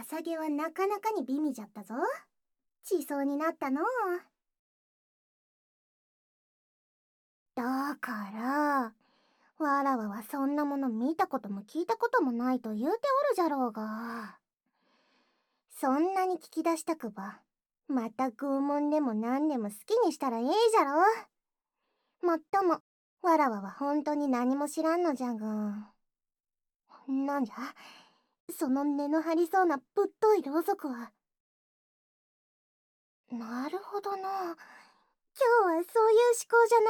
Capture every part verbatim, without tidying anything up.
さげはなかなかに美味じゃったぞ。地層になったの。だからわらわはそんなもの見たことも聞いたこともないと言うておるじゃろうが、そんなに聞き出したくばまた拷問でも何でも好きにしたらええじゃろ。もっともわらわは本当に何も知らんのじゃが。なんじゃその根の張りそうなぶっといろうそくは。なるほどな、今日はそういう思考じゃな。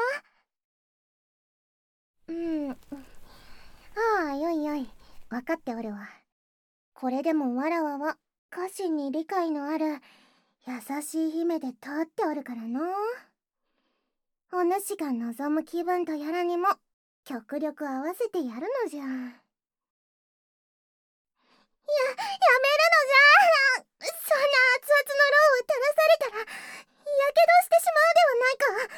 うん、ああ、よいよい、分かっておるわ。これでもわらわは家臣に理解のある優しい姫で通っておるからの。お主が望む気分とやらにも極力合わせてやるのじゃ。や、やめるのじゃ。そんな熱々のろうを垂らされたらやけどしてしまうではないか。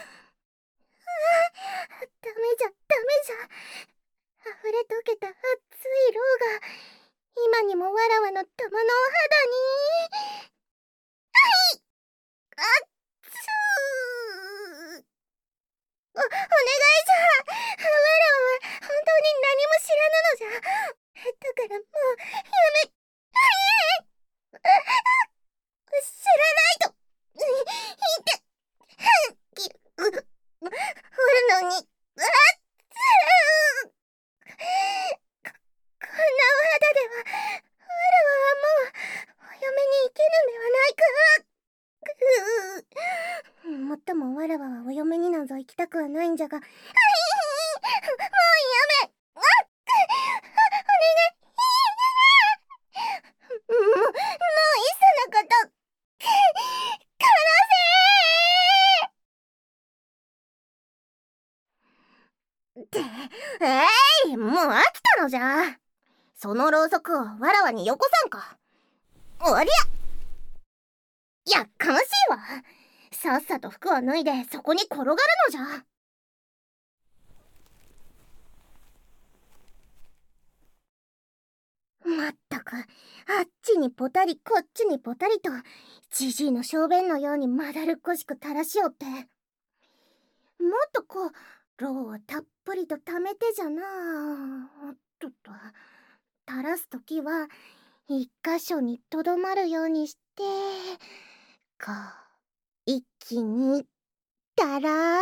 ああ、ダメじゃダメじゃ。溢れ溶けた熱いろうが今にもわらわの玉のお肌に。はい、あっつー。お、お願いじゃ。わらわは本当に何も知らぬのじゃ。だからもうやめ。はい、知らないと言ってきおるのに。あっつー。こ、こんなお肌ではわらわはもうお嫁に行けぬではないか。くうもっともわらわはお嫁になんぞ行きたくはないんじゃが。はい、もうやめ。あっ、お願い。もう、もういっそのこと殺せーって。えい、もう飽きたのじゃ。そのろうそくをわらわによこさんか。おりゃ、やっかましいわ。さっさと服を脱いでそこに転がるのじゃ。まったく、あっちにぽたりこっちにぽたりとじじいの小便のようにまだるっこしく垂らしおって、もっとこうろうをたっぷりとためてじゃな。おっとっと、垂らすときは一箇所にとどまるようにして、こう一気にだらーっ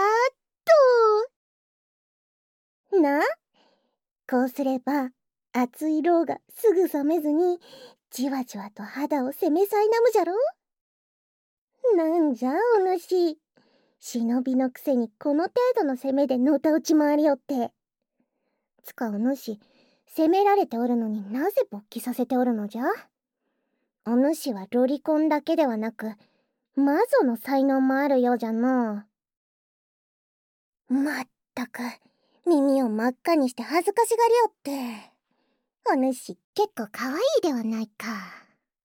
とな。こうすれば熱いろうがすぐ冷めずにじわじわと肌を攻めさいなむじゃろ。なんじゃお主、忍びのくせにこの程度の攻めでのたうち回りよって。つかお主、攻められておるのになぜ勃起させておるのじゃ。お主はロリコンだけではなく魔女の才能もあるようじゃのう。まったく耳を真っ赤にして恥ずかしがりよって。お主結構可愛いではないか。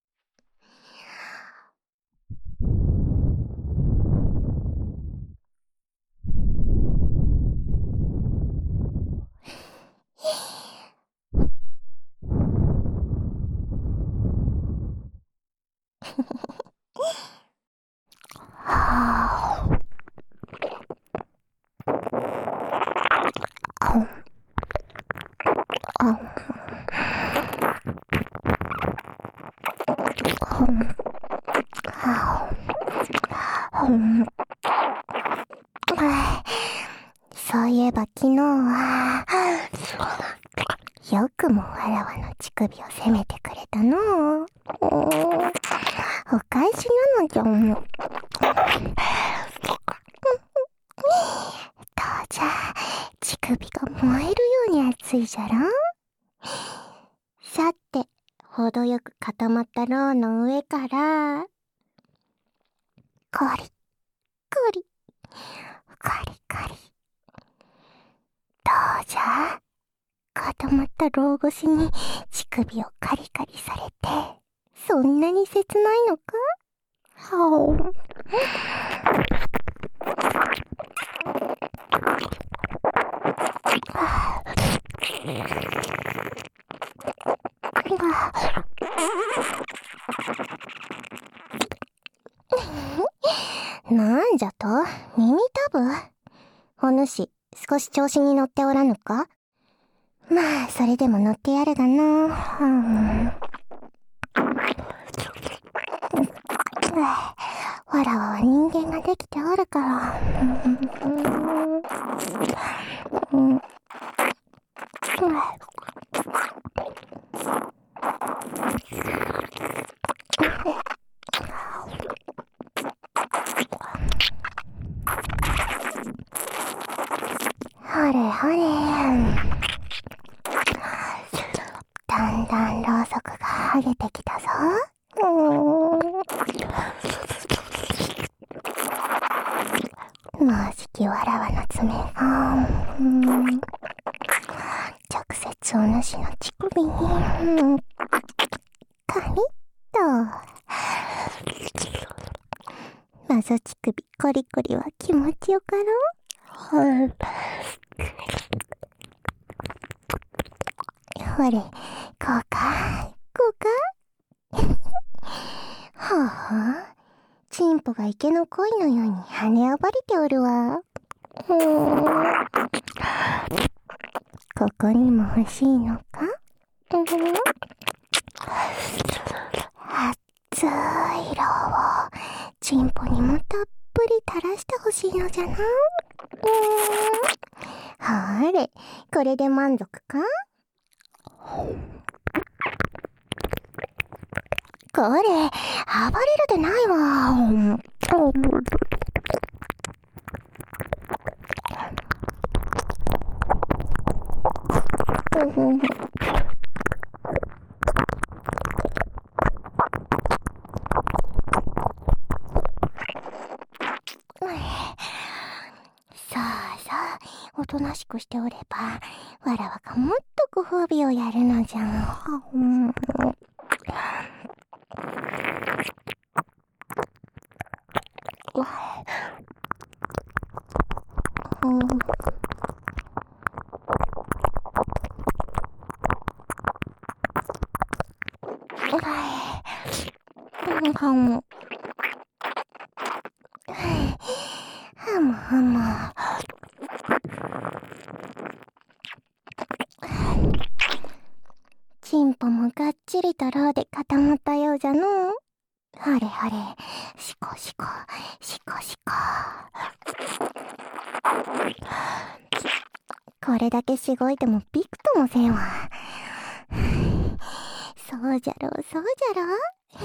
そういえば昨日はよくもわらわの乳首を責めてくれたのう。お返しなのじゃもう。どうじゃ、乳首が燃えるように熱いじゃろ。さて、程よく固まったろうの上からコリコリコリコリ。どうじゃ、固まったろう越しに乳首をカリカリされてそんなに切ないのか。はおと、耳たぶ？お主、少し調子に乗っておらぬか？まあ、それでも乗ってやるがな。うん、わらわは人間ができておるから。うん、うん、ほれほれ。だんだんろうそくが剥げてきたぞ。うーん。もうじきわらわの爪が、うん、直接お主の乳首に、うん、カリッと。マゾ乳首コリコリは気持ちよかろう？はい。ほれ、こうか、こうか。はあ、チンポが池の鯉のように跳ね暴れておるわ。うーん、ここにも欲しいのか？うん、熱い色をチンポにもたっぷり垂らしてほしいのじゃな。うーん、ほれ、これで満足か？これ、暴れるでないわ。うん、さあさあ、おとなしくしておれば、わらわがもっとご褒美をやるのじゃ。うん、うん、かも。はむはむ。チンポもがっちりとろうで固まったようじゃのう。ほれほれ、しこしこ、しこしこ。これだけしごいてもびくともせんわ。そうじゃろう、そうじゃろう。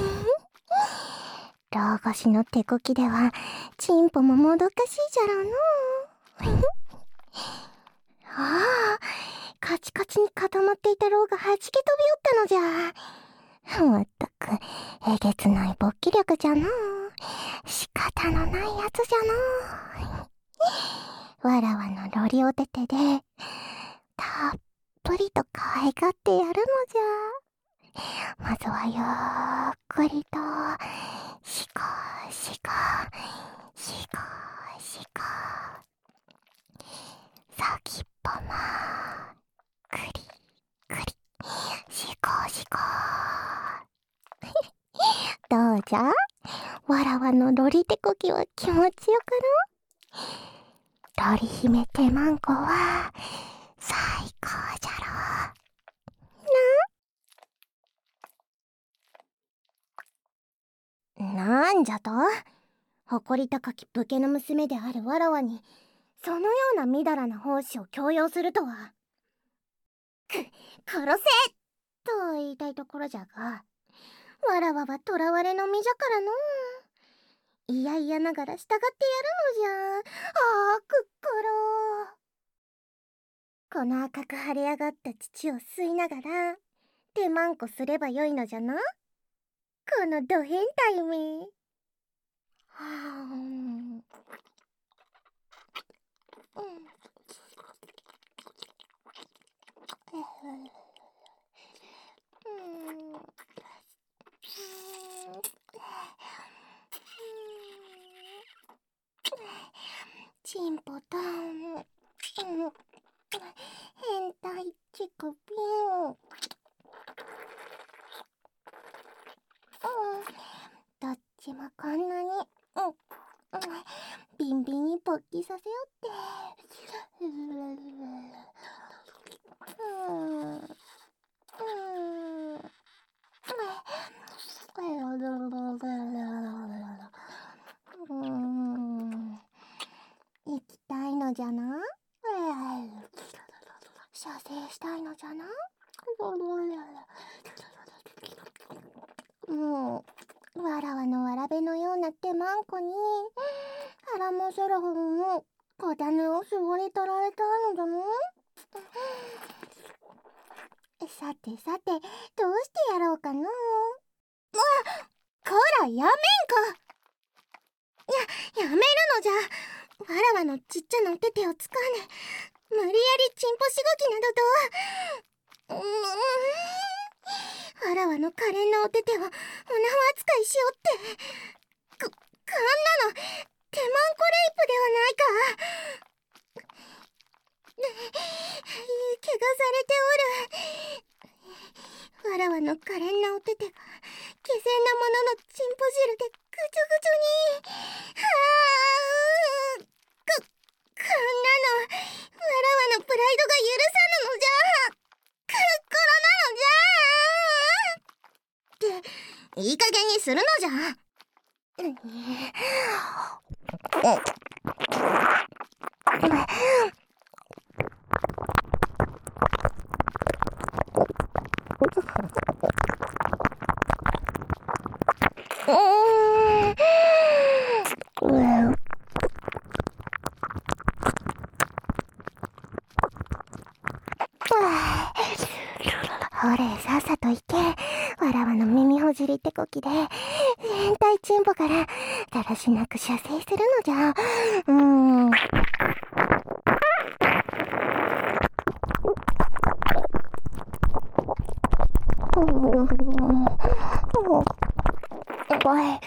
老越しの手こきでは、チンポももどかしいじゃろうのう。ああ、カチカチに固まっていたろうがはじけ飛びおったのじゃ。まったく、えげつない勃起力じゃのう。仕方のないやつじゃのう。わらわのロリおててで、たっぷりと可愛がってやるのじゃ。まずはゆっくりと、しこしこ、しこしこ。先っぽも、くりくり、しこしこ。どうじゃ？わらわのロリ手こきは気持ちよかろ？ロリ姫手マンコは、最高じゃろう。な？なんじゃと？誇り高き武家の娘であるわらわに、そのようなみだらな奉仕を強要するとは。く、殺せと言いたいところじゃが、わらわは囚われの身じゃからのう。いやいやながら従ってやるのじゃ。ああ、くっころ。この赤く腫れ上がった乳を吸いながら、手まんこすればよいのじゃな。このど変態め。はあ、うん。チンポと、うん、変態チクピン。うん、どっちもこんなに、うん、微発揮させよって。うーん。うーん。うーん。行きたいのじゃな。射精したいのじゃな。もうわらわのわらべのような手まんこにアラモセラフムも小種を絞り取られたいのじゃな。さてさて、どうしてやろうかの。あ、こら、やめんか。や、やめるのじゃ。わらわのちっちゃなお手手を使わね。無理やりチンポしごきなどと。うーん。わらわの可憐なお手手をおなわ扱いしよって。こ、こんなの、手まんこレイプではないか。怪我されておる。わらわの可憐なお手手が気仙なもののチンポ汁でぐちょぐちょに。はあ、こ、こんなのわらわのプライドが許さぬのじゃ。くっころなのじゃ。っていい加減にするのじゃ。ほれ、さっさと行け。わらわの耳ほじり手こきで全体チンポからだらしなく射精するのじゃ。うーん。おい。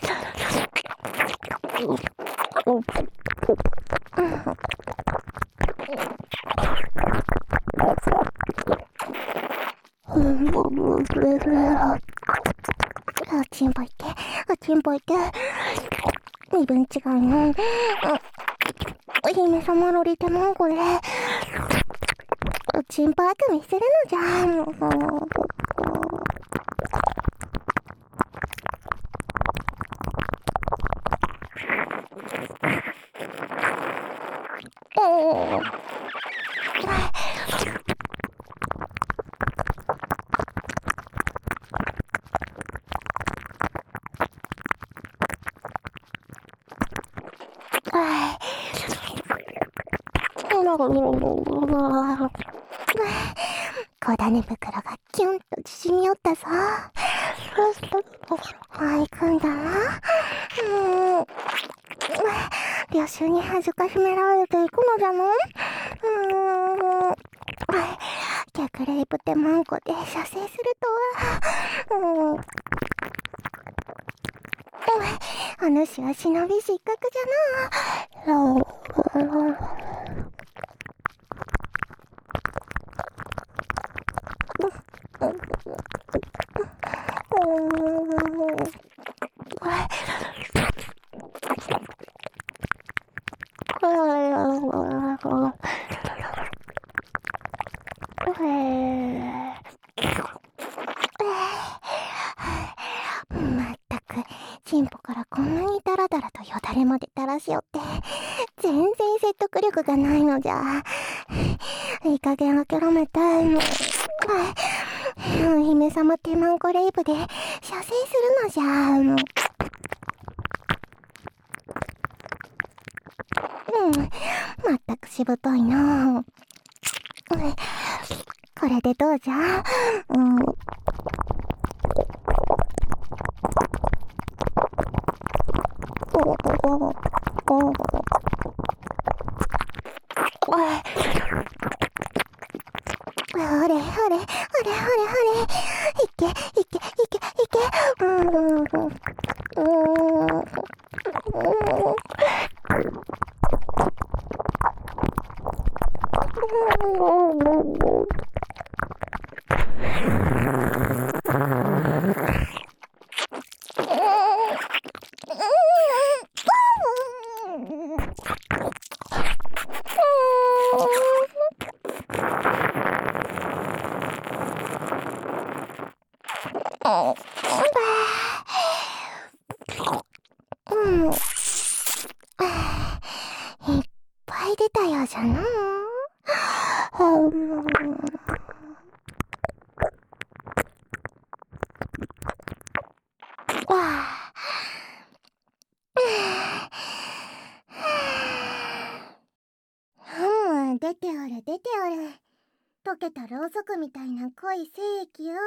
おちんぽいけ、おちんぽいけ。身分違いの。お姫様ロリ手もんこれ。おちんぽあくびするのじゃ。小種袋がキュンと縮み寄ったぞ。はい、くんだな。うん。旅衆に恥ずかしめられていくのじゃの。うーん。逆レイプってマンコで射精するとは。うん。お主は忍び失格じゃな。まったくチンポからこんなにダラダラとよだれまで垂らしよって全然説得力がないのじゃ。いい加減諦めて。姫様手まんこレイプで射精するのじゃ。うん、まったくしぶといな。これでどうじゃ。うん。ほれほれほれほれほれ。いけいけいけいけ。うんうんうん。 出たようじゃな。うん、出ておる出ておる。溶けたろうそくみたいな濃い精液よ。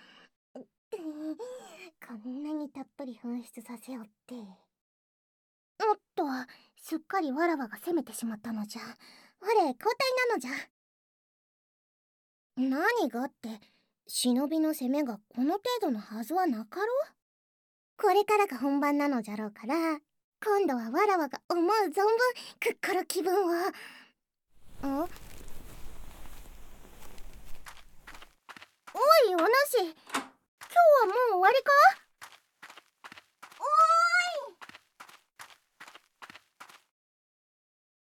こんなにたっぷり噴出させよって。おっと、すっかりわらわが攻めてしまったのじゃ。我、交代なのじゃ。何がって、忍びの攻めがこの程度のはずはなかろう。これからが本番なのじゃろうから、今度はわらわが思う存分くっころ気分を。ん？おい、お主、今日はもう終わりか？